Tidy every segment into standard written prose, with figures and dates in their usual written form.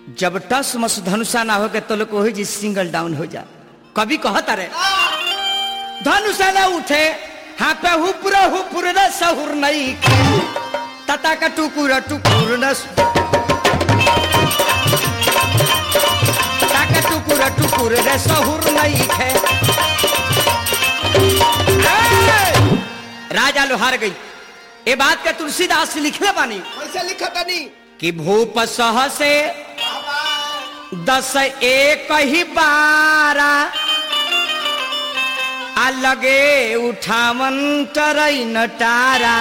जब टस मस धनुषा ना हो के तो लोग वही जी सिंगल डाउन हो जा। कभी कहता रे धनुषा ना उठे हाँ पे हुपुर न सहुर नहीं तता का टुकुर न टुकुर रे सहुर नहीं खे। राजा लोहार गई ये बात के तुलसीदास लिखले बानी कैसे लिखा तनी कि भूप सह से 10 एक ही 12 आ लगे उठावन टरई नटारा।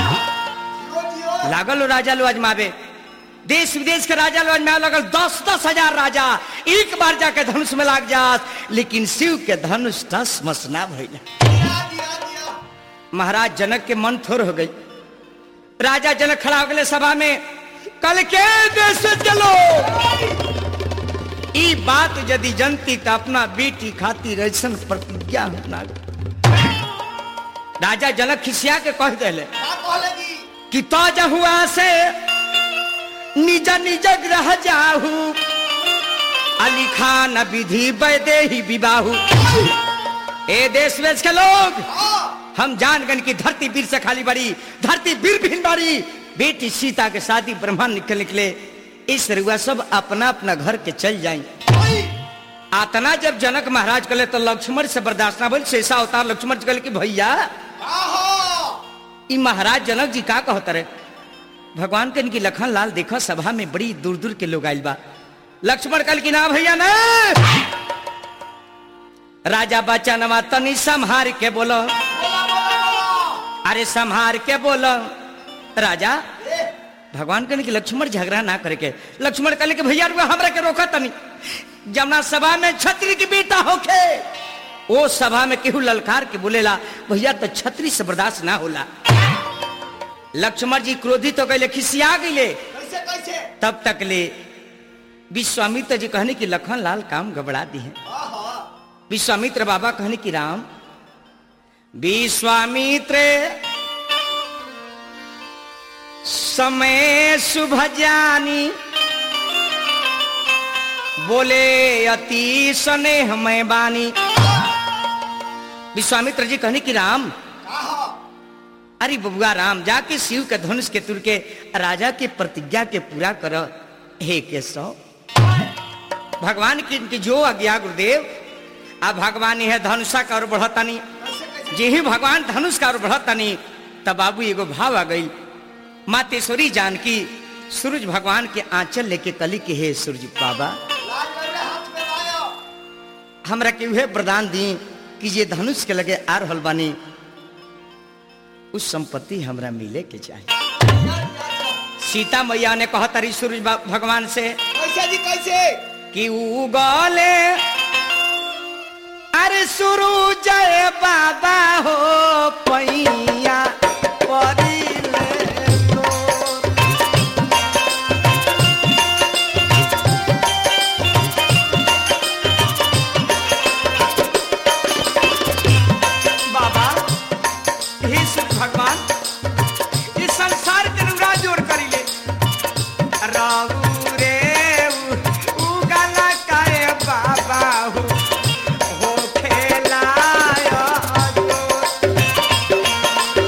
लागल राजा लो अजमावे देश विदेश के राजा लो अजमावे लगल 10-10 हजार राजा एक बार जाके धनुष में लाग जात लेकिन शिव के धनुष टस मस ना भइल। महाराज जनक के मन थोर हो गई। राजा जनक खड़ा हो गए सभा में कल के देश चलो ई बात यदि जनती तो अपना बेटी खातिर ऐसन प्रतिज्ञा होना। राजा जनक खिसिया के कह दिले कि तो जहुआ से निज निज ग्रह जाहू अली खान विधि वैदेही विवाहू। ए देश वेश के लोग हम जान गन की धरती वीर से खाली बड़ी धरती वीर भिन्न बड़ी बेटी सीता के शादी ब्रह्मा निकले इस रुआ सब अपना अपना घर के चल जाए। आतना जब जनक महाराज कले तो लक्ष्मण से बर्दाश्त ना बोल शेषा अवतार लक्ष्मण कले कि भैया ई महाराज जनक जी का कहते रहे भगवान के इनकी लखन लाल देखो सभा में बड़ी दूर दूर के लोग आइल बा। लक्ष्मण कल की ना भैया ना राजा बच्चा नमा तनी संहार के बोलो अरे संहार के बोलो। राजा भगवान कहने की लक्ष्मण झगड़ा ना करके लक्ष्मण कहले कि भैया हमरा के रोका तनी जमुना सभा में छत्री की बेटा होके ओ सभा में केहू ललकार के बोलेला भैया तो छत्री से बर्दाश्त ना होला। लक्ष्मण जी क्रोधित हो गए खिसिया गए तब तक ले विश्वामित्र जी कहने की लखन लाल काम गबड़ा दी है। विश्वामित्र बाबा कहने की राम विश्वामित्र समय शुभ जानी बोले अति स्नेह में बानी। विश्वामित्र जी कहने की राम अरे बबुआ राम जाके शिव के धनुष के तुर के राजा के प्रतिज्ञा के पूरा कर। हे केशव भगवान की इनकी जो आज्ञा गुरुदेव। अब भगवान है धनुषा का और बढ़तानी जे ही भगवान धनुष का और बढ़तानी तब बाबू एगो भाव आ गई। मातेश्वरी जानकी सूरज भगवान के आंचल लेके कली के हे सूरज बाबा हमरा के उहे वरदान दी कि ये धनुष के लगे आ रहल बानी उस संपत्ति हमरा मिले के चाहिए। सीता मैया ने कहा तारी सूरज भगवान से कैसे जी कैसे कि उगले अरे सूरज बाबा हो पैया भगवान इस संसार के अनुरा जोड़ करी ले राहु रे उगला काए बाबा हो खेलाया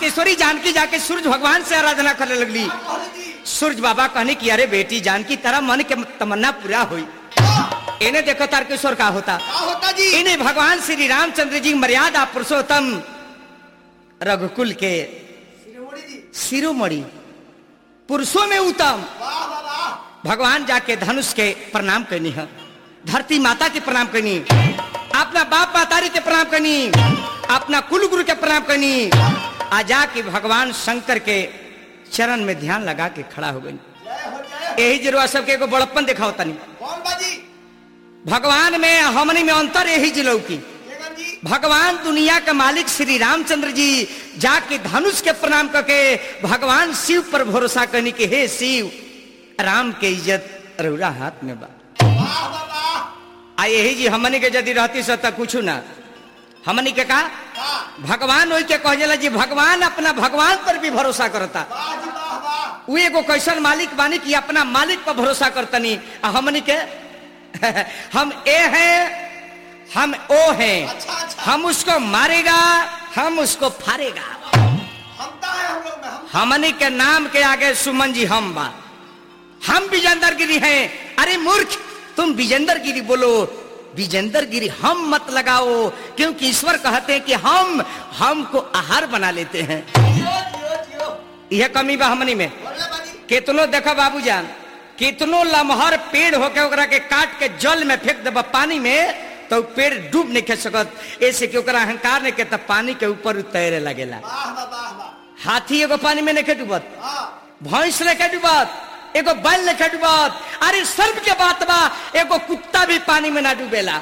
मातेश्वरी जानकी जाके सूरज भगवान से आराधना करने लगली। का कहले जी सूरज बाबा कहने की अरे बेटी जानकी तेरा मन के तमन्ना पूरा हुई। इन्हें देखो तारकेश्वर का होता। का होता जी इन्हें भगवान श्री रामचंद्र जी मर्यादा पुरुषोत्तम रघुकुल के शिरोमणि जी शिरोमणि पुरुषों में उत्तम वाह वाह वाह भगवान जाके धनुष के प्रणाम करनी है, धरती माता के प्रणाम करनी, अपना बाप मातारी के प्रणाम करनी, अपना कुल गुरु के प्रणाम करनी, आ जाके भगवान शंकर के चरण में ध्यान लगा के खड़ा हो गई। जय हो जय यही जरूर सबके एगो बड़प्पन दिखाओ तनी। कौन बाजी भगवान में हमनी में अंतर यही जिलो की बेगम जी भगवान दुनिया के मालिक श्री रामचंद्र जी जाके धनुष के प्रणाम करके भगवान शिव पर भरोसा करने के हे शिव राम के इज्जत रउरा हाथ में बा। वाह वाह वाह आ यही जी हमनी के यदि रहती सत कुछ ना हमनी के का वाह भगवान वही के कहला जी भगवान अपना भगवान पर भी भरोसा करता। वाह जी वाह वाह वो एगो कैसन मालिक बानी कि अपना मालिक पर भरोसा करतनी। आ हमनी के हम ए हैं हम ओ हैं, अच्छा अच्छा हम उसको मारेगा हम उसको फाड़ेगा। हमता है हम लोग में हम हमनी के नाम के आगे सुमन जी हम बा, हम विजेंदर गिरी हैं। अरे मूर्ख तुम विजेंदर गिरी बोलो, विजेंदर गिरी हम मत लगाओ, क्योंकि ईश्वर कहते हैं कि हम हमको आहार बना लेते हैं। जियो जियो जियो यह कमी बा हमनी में। बोले बाजी कितनो देखा बाबूजान कितनो लमहर पेड़ होके ओकरा के काट के जल में फेंक देबा पानी में तो पेड़ डूब नहीं खे सकत, ऐसे कि ओकरा अहंकार नहीं के तब पानी के ऊपर तैरे लगेला। वाह वाह वाह वाह हाथी एगो पानी में नहीं डूबत, हां भैंस नहीं डूबत, एगो बैल नहीं डूबत, अरे सर्व के बात बा एगो कुत्ता भी पानी में ना डूबेला।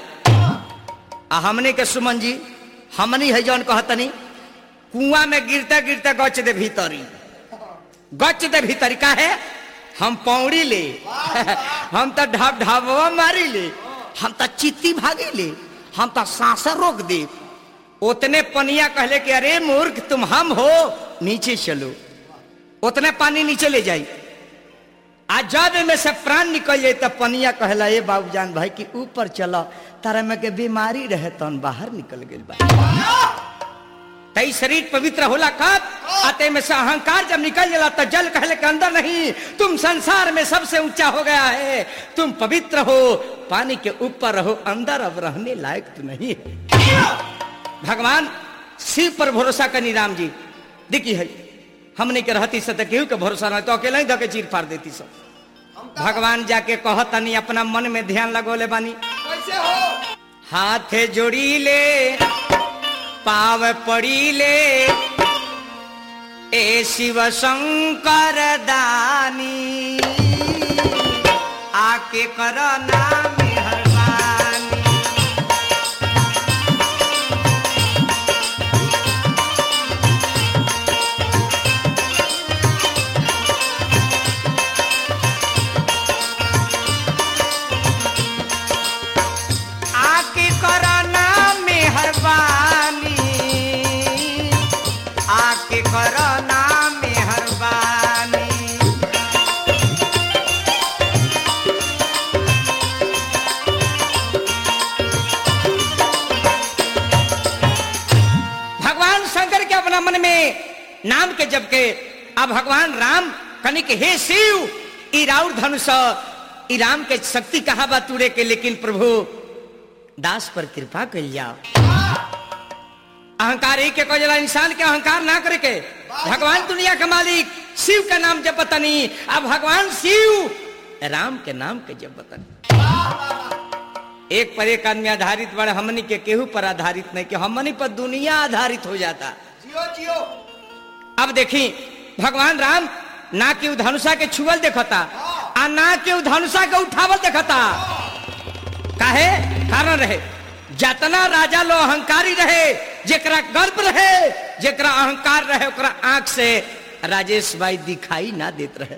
आ हमने के सुमन जी हमनी है जौन कहतनी कुआं में गिरते गिरते गच दे भीतरी, गच दे भीतरी का है हम पौड़ी ले हम तो ढाब ढाबवा मारी ले, हम तो चित्ती भागी ले, हम तो सांस रोक दे। उतने पनिया कहले कि अरे मूर्ख तुम हम हो नीचे चलो, उतने पानी नीचे ले जाई। आज जब में से प्राण निकल जाए तब पनिया कहला ए बाबूजान भाई कि ऊपर चलो तारा में के बीमारी रहे तन बाहर निकल गई बा। तई शरीर पवित्र होला कब आते में से अहंकार जब निकल जाला तो जल कहले के अंदर नहीं, तुम संसार में सबसे ऊंचा हो गया है, तुम पवित्र हो, पानी के ऊपर रहो, अंदर अब रहने लायक तो नहीं है। भगवान शिव पर भरोसा करनी राम जी देखी है हमने के रहती से तो केहू के भरोसा नहीं तो अकेला ही धके चीर फाड़ देती सब। भगवान जाके कहतनी अपना मन में ध्यान लगोले बानी कैसे हो हाथे जोड़ी ले पाव पड़ी ले ए शिव शंकर दानी आके करो नाम मेहरबानी। आके करो नाम मेहरबानी, आके करो नाम मेहरबानी। भगवान शंकर के अपना मन में नाम के जब के अब भगवान राम कनिक हे शिव ई राउर धनुष ई राम के शक्ति कहा बा तुरे के, लेकिन प्रभु दास पर कृपा कर जाओ। अहंकार एक के कजला इंसान के अहंकार ना करे के, भगवान दुनिया का मालिक शिव का नाम जब बतानी, अब भगवान शिव राम के नाम के जब बतानी। एक पर एक आदमी आधारित बड़े, हमनी के केहू पर आधारित नहीं कि हमनी पर दुनिया आधारित हो जाता। जियो जियो अब देखी भगवान राम ना के धनुषा के छुअल देखता आ ना के धनुषा के उठावल देखता। काहे कारण रहे जतना राजा लो अहंकारी रहे, जेकरा गर्व रहे, जेकरा अहंकार रहे, ओकरा आंख से राजेश भाई दिखाई ना देत रहे।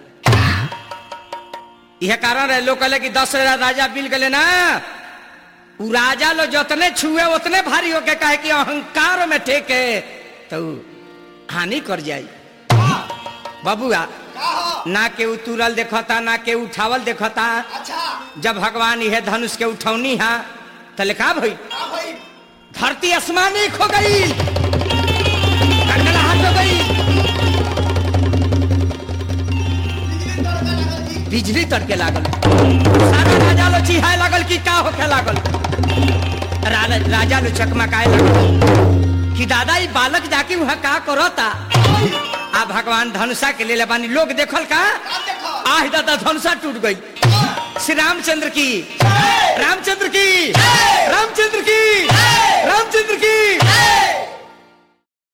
यह कारण रहे लोग कहले कि 10 राजा बिल गले ना, उ राजा लो जतने छुए उतने भारी होके कहे कि अहंकार में ठेके तो हानि कर जाई। बबुआ ना के उतुरल देखता ना के उठावल देखता। अच्छा जब भगवान यह धनुष के उठौनी हा तले का भई भाई धरती आसमान एक हो गई, कंडला हाथ हो गई, बिजली तड़के लागल, सारा राजा लो चिहाए लागल कि का होके लागल। राजा लो चकमकाए लागल कि दादा ई बालक जाके वहाँ का करता। आ भगवान धनुषा के ले बानी, लोग देखल का आह दादा धनुषा टूट गई। श्री रामचंद्र की, रामचंद्र की, रामचंद्र की, रामचंद्र की।